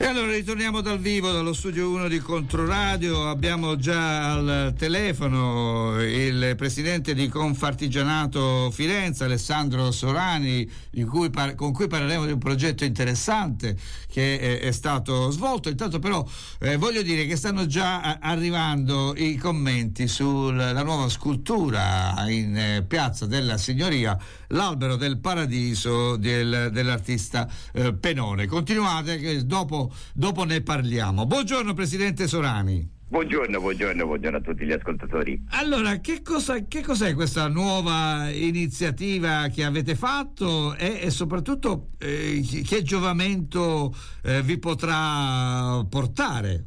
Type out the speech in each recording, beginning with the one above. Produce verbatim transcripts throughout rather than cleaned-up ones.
allora ritorniamo dal vivo dallo studio uno di Controradio. Abbiamo già al telefono il presidente di Confartigianato Firenze, Alessandro Sorani, di cui par- con cui parleremo di un progetto interessante che è, è stato svolto. Intanto però eh, voglio dire che stanno già a- arrivando i commenti sulla nuova scultura in eh, Piazza della Signoria, l'Albero del Paradiso del, dell'artista eh, Penone. Continuate che dopo Dopo ne parliamo. Buongiorno Presidente Sorani. Buongiorno, buongiorno, buongiorno a tutti gli ascoltatori. Allora, che cosa, che cos'è questa nuova iniziativa che avete fatto e, e soprattutto eh, che giovamento eh, vi potrà portare?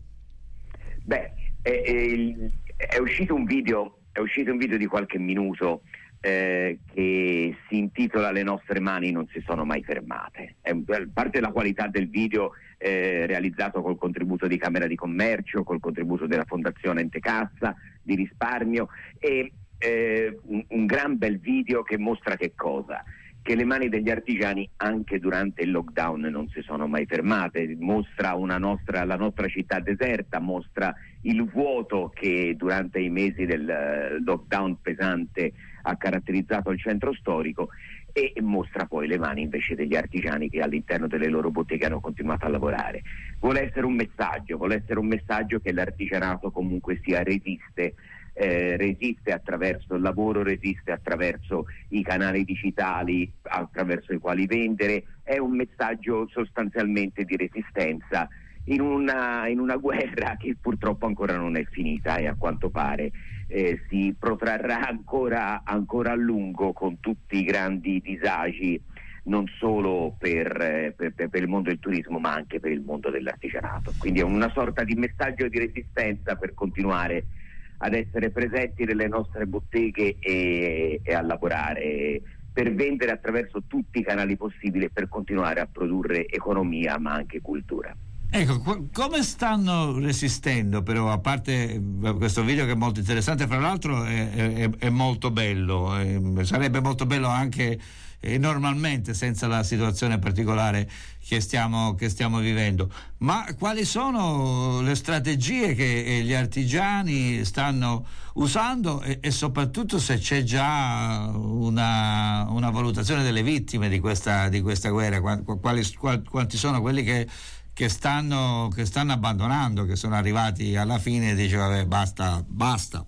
Beh, è, è, è uscito un video, è uscito un video di qualche minuto eh, che si intitola "Le nostre mani non si sono mai fermate". È, a parte la qualità del video, Eh, realizzato col contributo di Camera di Commercio, col contributo della Fondazione Ente Cassa di risparmio, e eh, un, un gran bel video che mostra che cosa? Che le mani degli artigiani anche durante il lockdown non si sono mai fermate, mostra una nostra, la nostra città deserta, mostra il vuoto che durante i mesi del uh, lockdown pesante ha caratterizzato il centro storico, e mostra poi le mani invece degli artigiani che all'interno delle loro botteghe hanno continuato a lavorare. Vuole essere un messaggio, vuole essere un messaggio che l'artigianato comunque sia resiste, eh, resiste attraverso il lavoro, resiste attraverso i canali digitali attraverso i quali vendere. È un messaggio sostanzialmente di resistenza in una, in una guerra che purtroppo ancora non è finita e a quanto pare eh, si protrarrà ancora, ancora a lungo, con tutti i grandi disagi non solo per, eh, per, per il mondo del turismo ma anche per il mondo dell'artigianato. Quindi è una sorta di messaggio di resistenza per continuare ad essere presenti nelle nostre botteghe e, e a lavorare per vendere attraverso tutti i canali possibili e per continuare a produrre economia ma anche cultura. Ecco, qu- come stanno resistendo però, a parte questo video che è molto interessante, fra l'altro è, è, è molto bello, eh, sarebbe molto bello anche eh, normalmente senza la situazione particolare che stiamo, che stiamo vivendo, ma quali sono le strategie che gli artigiani stanno usando e, e soprattutto se c'è già una, una valutazione delle vittime di questa, di questa guerra, quali, quali, quanti sono quelli che che stanno che stanno abbandonando, che sono arrivati alla fine e dice vabbè basta basta.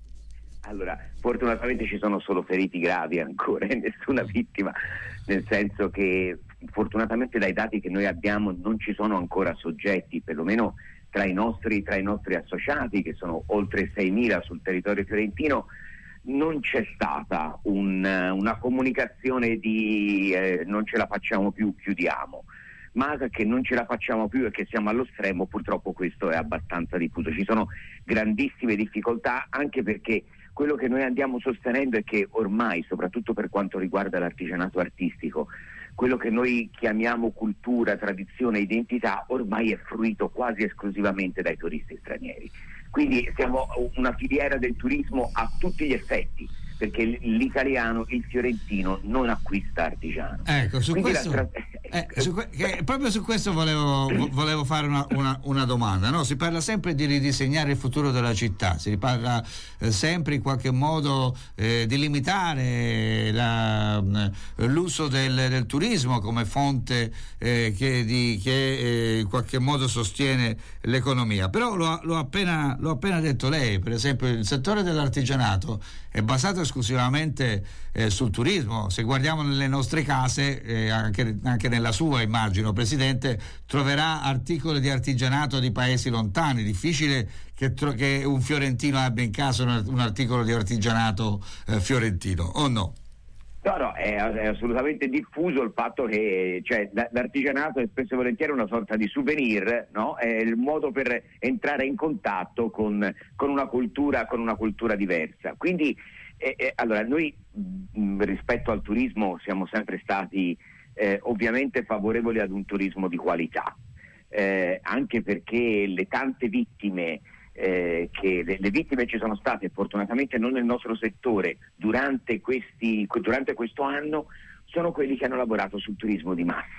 Allora, fortunatamente ci sono solo feriti gravi ancora e nessuna vittima, nel senso che fortunatamente dai dati che noi abbiamo non ci sono ancora soggetti, perlomeno tra i nostri tra i nostri associati, che sono oltre seimila sul territorio fiorentino. Non c'è stata un, una comunicazione di eh, non ce la facciamo più, chiudiamo. Ma che non ce la facciamo più e che siamo allo stremo, purtroppo questo è abbastanza diffuso. Ci sono grandissime difficoltà, anche perché quello che noi andiamo sostenendo è che ormai, soprattutto per quanto riguarda l'artigianato artistico, quello che noi chiamiamo cultura, tradizione, identità, ormai è fruito quasi esclusivamente dai turisti stranieri. Quindi siamo una filiera del turismo a tutti gli effetti, perché l'italiano, il fiorentino non acquista artigiano. Ecco, su Quindi questo, la... eh, su que- che, proprio su questo volevo, volevo fare una, una, una domanda, no? Si parla sempre di ridisegnare il futuro della città, si parla eh, sempre in qualche modo eh, di limitare la, l'uso del, del turismo come fonte eh, che, di, che eh, in qualche modo sostiene l'economia, però lo, lo, appena, lo appena detto lei, per esempio il settore dell'artigianato è basato esclusivamente eh, sul turismo. Se guardiamo nelle nostre case, eh, anche, anche nella sua immagino, Presidente, troverà articoli di artigianato di paesi lontani. Difficile che, tro- che un fiorentino abbia in casa un, un articolo di artigianato eh, fiorentino, o no? No, no, è, è assolutamente diffuso il fatto che, cioè, l'artigianato è spesso e volentieri una sorta di souvenir, no? È il modo per entrare in contatto con, con una cultura, con una cultura diversa. Quindi, eh, eh, allora, noi mh, rispetto al turismo siamo sempre stati eh, ovviamente favorevoli ad un turismo di qualità, eh, anche perché le tante vittime Eh, che le, le vittime ci sono state fortunatamente non nel nostro settore durante questi durante questo anno sono quelli che hanno lavorato sul turismo di massa.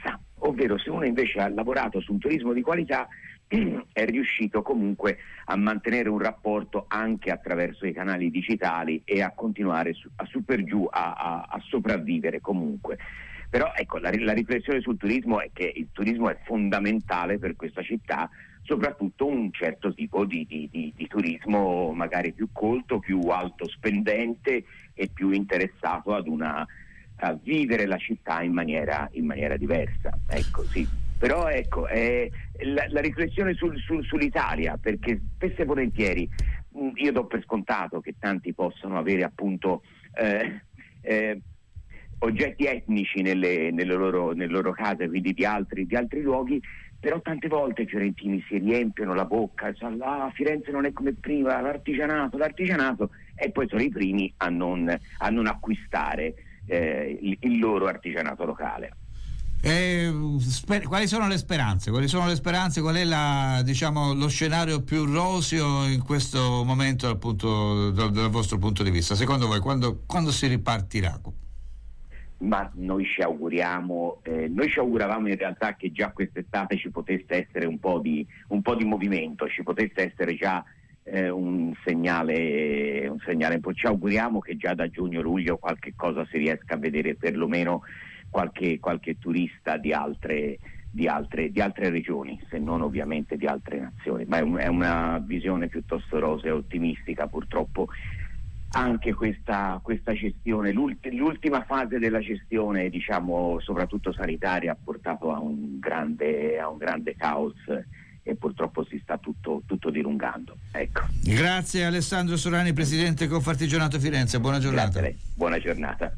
ovvero se uno invece ha lavorato su un turismo di qualità è riuscito comunque a mantenere un rapporto anche attraverso i canali digitali e a continuare su, a su per giù a, a, a sopravvivere comunque. Però ecco, la, la riflessione sul turismo è che il turismo è fondamentale per questa città, soprattutto un certo tipo di, di, di, di turismo magari più colto, più alto spendente e più interessato ad una, a vivere la città in maniera, in maniera diversa. Ecco, sì. Però ecco, è la, la riflessione sul, sul, sull'Italia, perché spesso e volentieri mh, io do per scontato che tanti possono avere appunto eh, eh, oggetti etnici nelle, nelle, loro, nelle loro case, quindi di altri, di altri luoghi, però tante volte i fiorentini si riempiono la bocca, cioè, ah, Firenze non è come prima, l'artigianato, l'artigianato, e poi sono i primi a non, a non acquistare eh, il, il loro artigianato locale. Eh, sper- quali sono le speranze? Quali sono le speranze? Qual è la, diciamo, lo scenario più roseo in questo momento dal, punto, dal, dal vostro punto di vista? Secondo voi quando, quando si ripartirà? Ma noi ci auguriamo, eh, noi ci auguravamo in realtà che già quest'estate ci potesse essere un po' di, un po' di movimento, ci potesse essere già eh, un segnale, un segnale un po'. Ci auguriamo che già da giugno-luglio qualche cosa si riesca a vedere, perlomeno qualche, qualche turista di altre, di, altre, di altre regioni, se non ovviamente di altre nazioni, ma è, un, è una visione piuttosto rosea e ottimistica purtroppo. Anche questa, questa gestione, l'ulti, l'ultima fase della gestione, diciamo soprattutto sanitaria, ha portato a un grande, a un grande caos e purtroppo si sta tutto, tutto dilungando. Ecco. Grazie Alessandro Sorani, presidente Confartigianato Firenze, buona giornata. Grazie a lei. Buona giornata.